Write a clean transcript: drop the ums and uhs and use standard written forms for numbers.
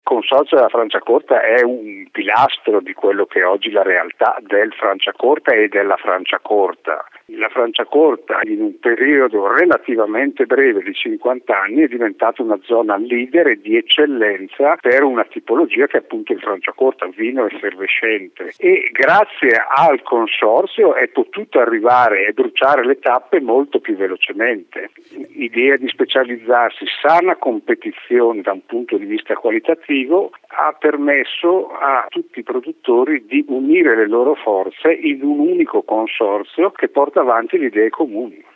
Consorzio della Franciacorta è un pilastro di quello che è oggi la realtà del Franciacorta e della Franciacorta. La Franciacorta in un periodo relativamente breve di 50 anni è diventata una zona leader e di eccellenza per una tipologia che è appunto il Franciacorta, vino effervescente, e grazie al consorzio è potuto arrivare e bruciare le tappe molto più velocemente. Idea di specializzarsi, sana competizione da un punto di vista qualitativo ha permesso a tutti i produttori di unire le loro forze in un unico consorzio che porta avanti le idee comuni.